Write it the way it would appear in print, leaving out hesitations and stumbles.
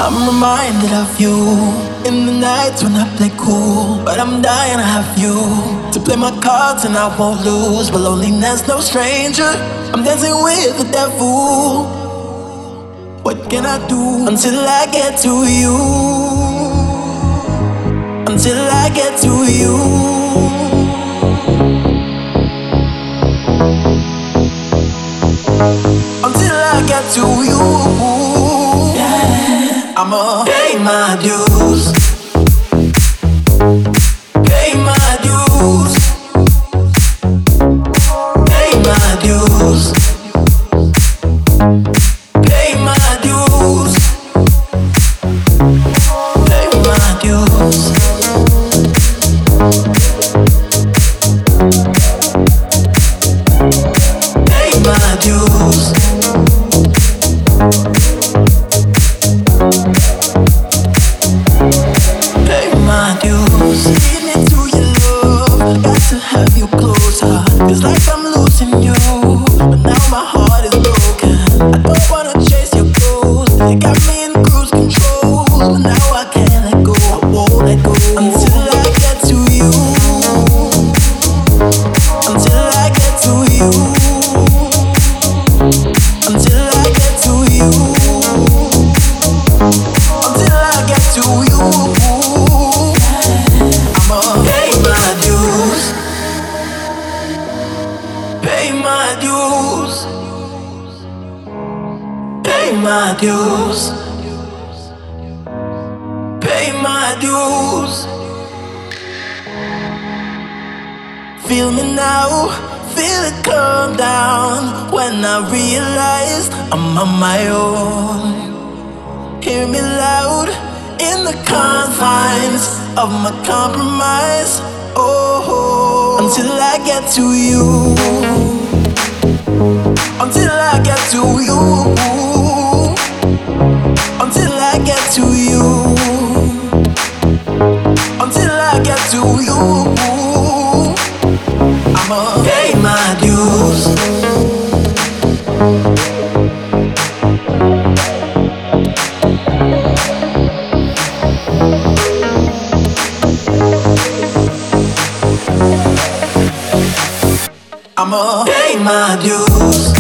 I'm reminded of you in the nights when I play cool, but I'm dying to have you to play my cards and I won't lose. But loneliness, no stranger. I'm dancing with the devil. What can I do until I get to you? Until I get to you. Until I get to you. Yeah. I'ma pay my dues. Pay my dues. Pay my dues. Pay my dues. Pay my dues. Pay my dues. Pay my dues. Lead me to your love. Got to have you closer. Feels like I'm losing you, but now my heart is broken. I don't wanna chase your ghost. You got me in cruise control, but now I can't let go. I won't let go until I get to you. Until I get to you. Until I get to you. Until I get to you. I'ma pay my dues. Pay my dues. Pay my dues. Pay my dues. Feel me now, feel it come down when I realized I'm on my own. Hear me loud in the confines of my compromise. Oh, until I get to you. Until I get to you. Until I get to you. Until I get to you. I'ma pay my dues. I'ma pay my dues.